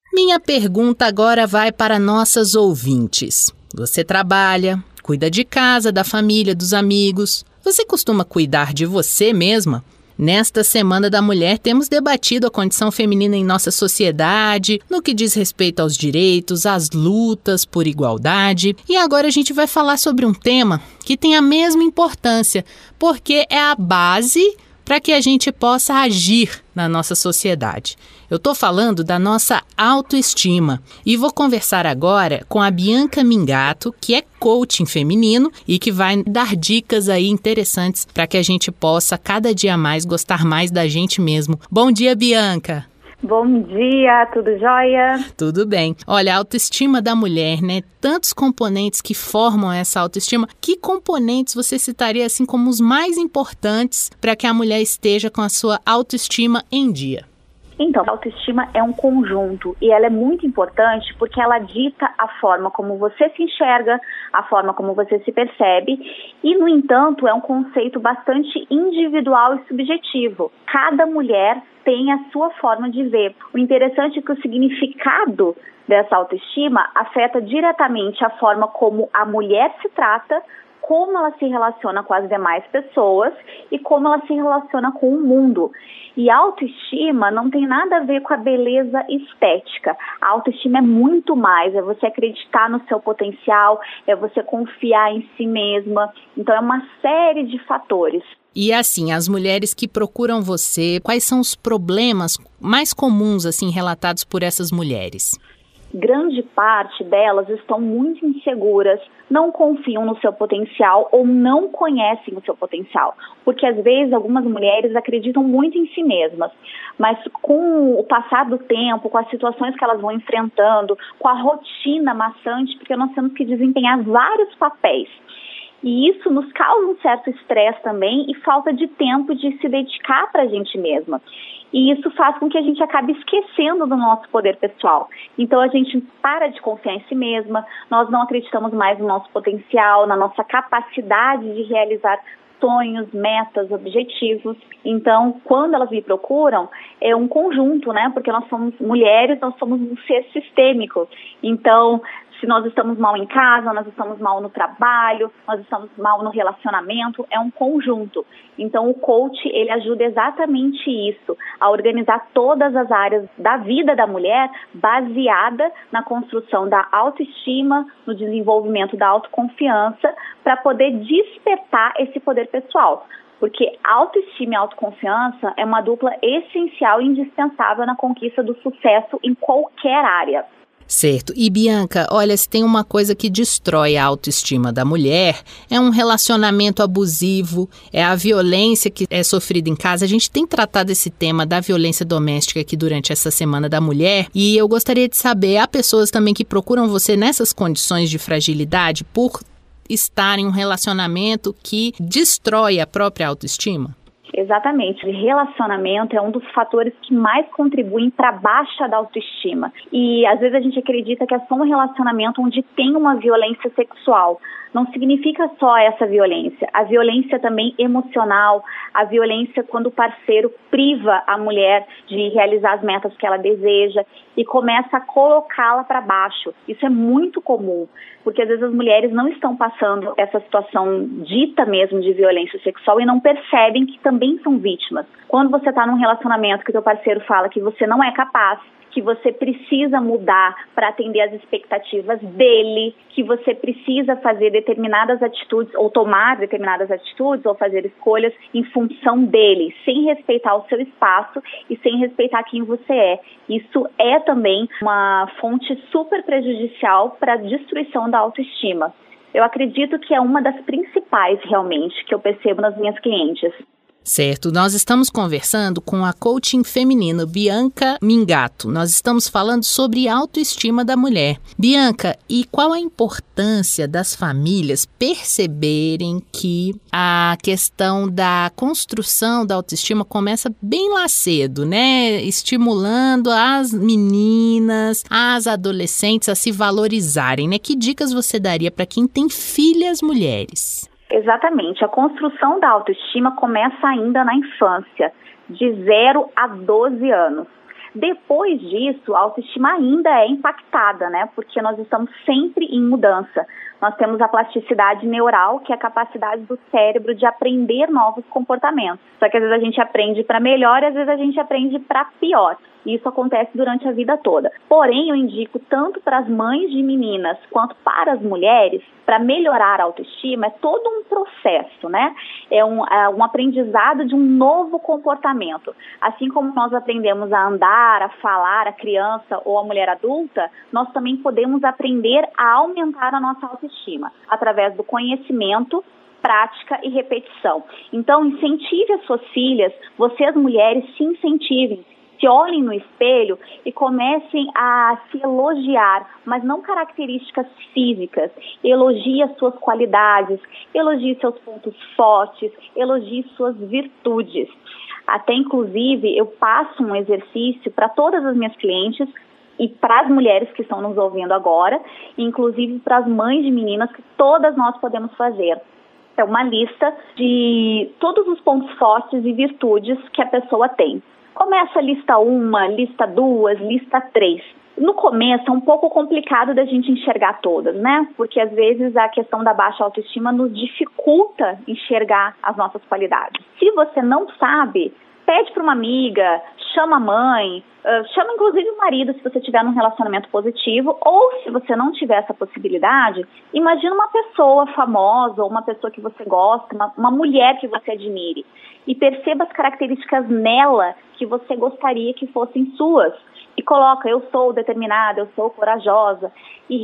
Minha pergunta agora vai para nossas ouvintes. Você trabalha, cuida de casa, da família, dos amigos. Você costuma cuidar de você mesma? Nesta Semana da Mulher, temos debatido a condição feminina em nossa sociedade, no que diz respeito aos direitos, às lutas por igualdade. E agora a gente vai falar sobre um tema que tem a mesma importância, porque é a base para que a gente possa agir na nossa sociedade. Eu estou falando da nossa autoestima e vou conversar agora com a Bianca Mingato, que é coaching feminino e que vai dar dicas aí interessantes para que a gente possa cada dia mais gostar mais da gente mesmo. Bom dia, Bianca! Bom dia, tudo jóia? Tudo bem. Olha, a autoestima da mulher, né? Tantos componentes que formam essa autoestima. Que componentes você citaria assim como os mais importantes para que a mulher esteja com a sua autoestima em dia? Então, a autoestima é um conjunto e ela é muito importante porque ela dita a forma como você se enxerga, a forma como você se percebe e, no entanto, é um conceito bastante individual e subjetivo. Cada mulher tem a sua forma de ver. O interessante é que o significado dessa autoestima afeta diretamente a forma como a mulher se trata, como ela se relaciona com as demais pessoas e como ela se relaciona com o mundo. E a autoestima não tem nada a ver com a beleza estética. A autoestima é muito mais, é você acreditar no seu potencial, é você confiar em si mesma. Então é uma série de fatores. E assim, as mulheres que procuram você, quais são os problemas mais comuns assim relatados por essas mulheres? Grande parte delas estão muito inseguras, não confiam no seu potencial ou não conhecem o seu potencial. Porque às vezes algumas mulheres acreditam muito em si mesmas, mas com o passar do tempo, com as situações que elas vão enfrentando, com a rotina maçante, porque nós temos que desempenhar vários papéis. E isso nos causa um certo estresse também e falta de tempo de se dedicar para a gente mesma. E isso faz com que a gente acabe esquecendo do nosso poder pessoal. Então a gente para de confiar em si mesma, nós não acreditamos mais no nosso potencial, na nossa capacidade de realizar sonhos, metas, objetivos. Então, quando elas me procuram, é um conjunto, né? Porque nós somos mulheres, nós somos um ser sistêmico. Então, se nós estamos mal em casa, nós estamos mal no trabalho, nós estamos mal no relacionamento, é um conjunto. Então, o coach, ele ajuda exatamente isso, a organizar todas as áreas da vida da mulher baseada na construção da autoestima, no desenvolvimento da autoconfiança, para poder despertar esse poder pessoal. Porque autoestima e autoconfiança é uma dupla essencial e indispensável na conquista do sucesso em qualquer área. Certo. E Bianca, olha, se tem uma coisa que destrói a autoestima da mulher, é um relacionamento abusivo, é a violência que é sofrida em casa. A gente tem tratado esse tema da violência doméstica aqui durante essa Semana da Mulher e eu gostaria de saber, há pessoas também que procuram você nessas condições de fragilidade por estar em um relacionamento que destrói a própria autoestima? Exatamente. Relacionamento é um dos fatores que mais contribuem para a baixa da autoestima. E às vezes a gente acredita que é só um relacionamento onde tem uma violência sexual. Não significa só essa violência. A violência também emocional, a violência quando o parceiro priva a mulher de realizar as metas que ela deseja e começa a colocá-la para baixo. Isso é muito comum, porque às vezes as mulheres não estão passando essa situação dita mesmo de violência sexual e não percebem que também são vítimas. Quando você está num relacionamento que o teu parceiro fala que você não é capaz, que você precisa mudar para atender às expectativas dele, que você precisa fazer determinadas atitudes ou tomar determinadas atitudes ou fazer escolhas em função dele, sem respeitar o seu espaço e sem respeitar quem você é. Isso é também uma fonte super prejudicial para a destruição da autoestima. Eu acredito que é uma das principais, realmente, que eu percebo nas minhas clientes. Certo, nós estamos conversando com a coaching feminino Bianca Mingato. Nós estamos falando sobre autoestima da mulher. Bianca, e qual a importância das famílias perceberem que a questão da construção da autoestima começa bem lá cedo, né? Estimulando as meninas, as adolescentes a se valorizarem, né? Que dicas você daria para quem tem filhas mulheres? Exatamente. A construção da autoestima começa ainda na infância, de 0 a 12 anos. Depois disso, a autoestima ainda é impactada, né? Porque nós estamos sempre em mudança. Nós temos a plasticidade neural, que é a capacidade do cérebro de aprender novos comportamentos. Só que às vezes a gente aprende para melhor e às vezes a gente aprende para pior. E isso acontece durante a vida toda. Porém, eu indico tanto para as mães de meninas quanto para as mulheres, para melhorar a autoestima, é todo um processo, né? É um aprendizado de um novo comportamento. Assim como nós aprendemos a andar, a falar, a criança ou a mulher adulta, nós também podemos aprender a aumentar a nossa autoestima através do conhecimento, prática e repetição. Então, incentive as suas filhas, vocês mulheres se incentivem, se olhem no espelho e comecem a se elogiar, mas não características físicas. Elogie as suas qualidades, elogie seus pontos fortes, elogie suas virtudes. Até, inclusive, eu passo um exercício para todas as minhas clientes e para as mulheres que estão nos ouvindo agora, inclusive para as mães de meninas, que todas nós podemos fazer. É uma lista de todos os pontos fortes e virtudes que a pessoa tem. Começa a lista 1, lista 2, lista 3. No começo é um pouco complicado da gente enxergar todas, né? Porque às vezes a questão da baixa autoestima nos dificulta enxergar as nossas qualidades. Se você não sabe, pede para uma amiga, chama a mãe, chama inclusive o marido se você tiver num relacionamento positivo, ou se você não tiver essa possibilidade, imagina uma pessoa famosa ou uma pessoa que você gosta, uma mulher que você admire, e perceba as características nela que você gostaria que fossem suas. E coloca, eu sou determinada, eu sou corajosa. E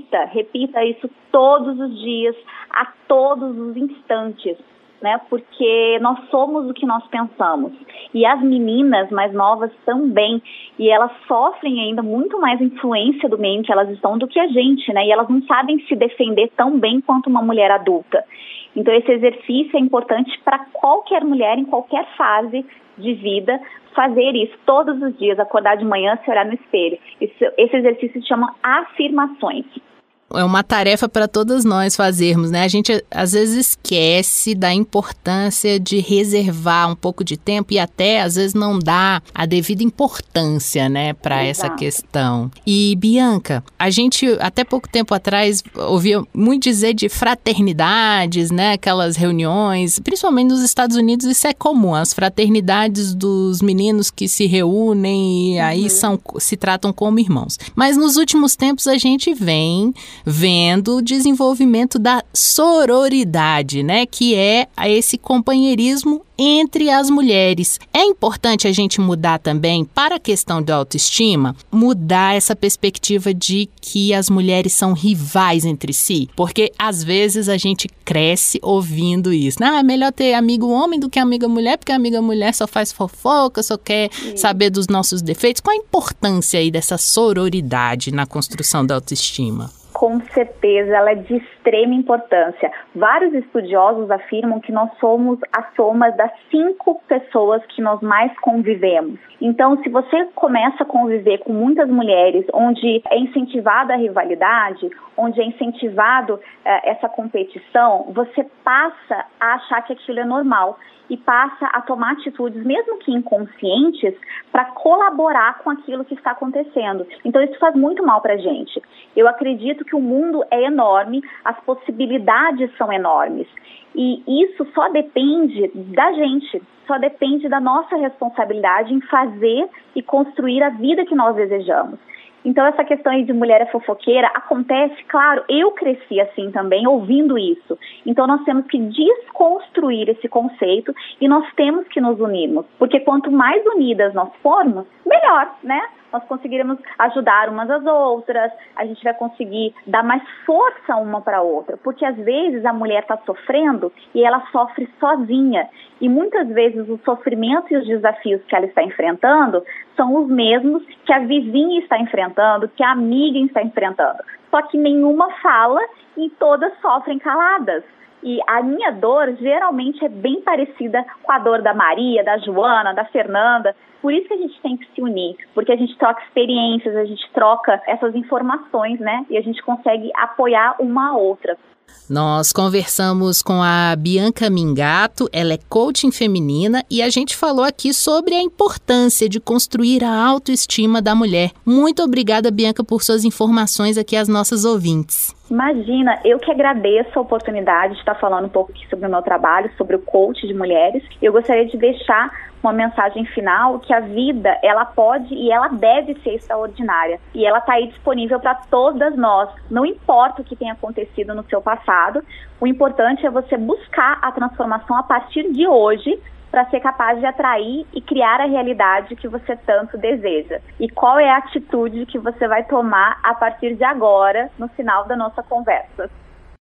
repita isso todos os dias, a todos os instantes, né? Porque nós somos o que nós pensamos. E as meninas mais novas também. E elas sofrem ainda muito mais influência do meio em que elas estão do que a gente, né? E elas não sabem se defender tão bem quanto uma mulher adulta. Então esse exercício é importante para qualquer mulher em qualquer fase de vida, fazer isso todos os dias, acordar de manhã, se olhar no espelho. Esse exercício se chama afirmações. É uma tarefa para todas nós fazermos, né? A gente às vezes esquece da importância de reservar um pouco de tempo e até às vezes não dá a devida importância, né, para essa questão. E Bianca, a gente até pouco tempo atrás ouvia muito dizer de fraternidades, né? Aquelas reuniões, principalmente nos Estados Unidos isso é comum, as fraternidades dos meninos que se reúnem e aí se tratam como irmãos. Mas nos últimos tempos a gente vem vendo o desenvolvimento da sororidade, né? Que é esse companheirismo entre as mulheres. É importante a gente mudar também, para a questão da autoestima, mudar essa perspectiva de que as mulheres são rivais entre si, porque às vezes a gente cresce ouvindo isso. É melhor ter amigo homem do que amiga mulher, porque a amiga mulher só faz fofoca, só quer saber dos nossos defeitos. Qual a importância aí dessa sororidade na construção da autoestima? Com certeza, ela é de extrema importância. Vários estudiosos afirmam que nós somos a soma das 5 pessoas que nós mais convivemos. Então, se você começa a conviver com muitas mulheres, onde é incentivada a rivalidade, onde é incentivado essa competição, você passa a achar que aquilo é normal e passa a tomar atitudes, mesmo que inconscientes, para colaborar com aquilo que está acontecendo. Então, isso faz muito mal para a gente. Eu acredito que o mundo é enorme, as possibilidades são enormes. E isso só depende da gente, só depende da nossa responsabilidade em fazer e construir a vida que nós desejamos. Então, essa questão aí de mulher é fofoqueira acontece, claro, eu cresci assim também, ouvindo isso. Então, nós temos que desconstruir esse conceito e nós temos que nos unirmos. Porque quanto mais unidas nós formos, melhor, né? Nós conseguiremos ajudar umas às outras, a gente vai conseguir dar mais força uma para a outra. Porque às vezes a mulher está sofrendo e ela sofre sozinha. E muitas vezes o sofrimento e os desafios que ela está enfrentando são os mesmos que a vizinha está enfrentando, que a amiga está enfrentando. Só que nenhuma fala e todas sofrem caladas. E a minha dor geralmente é bem parecida com a dor da Maria, da Joana, da Fernanda, Por isso que a gente tem que se unir, porque a gente troca experiências, a gente troca essas informações, né? E a gente consegue apoiar uma a outra. Nós conversamos com a Bianca Mingato, ela é coaching feminina e a gente falou aqui sobre a importância de construir a autoestima da mulher. Muito obrigada, Bianca, por suas informações aqui às nossas ouvintes. Imagina, eu que agradeço a oportunidade de estar falando um pouco aqui sobre o meu trabalho, sobre o coach de mulheres. Eu gostaria de deixar uma mensagem final que a vida, ela pode e ela deve ser extraordinária. E ela está aí disponível para todas nós. Não importa o que tenha acontecido no seu passado, o importante é você buscar a transformação a partir de hoje, para ser capaz de atrair e criar a realidade que você tanto deseja. E qual é a atitude que você vai tomar a partir de agora, no final da nossa conversa?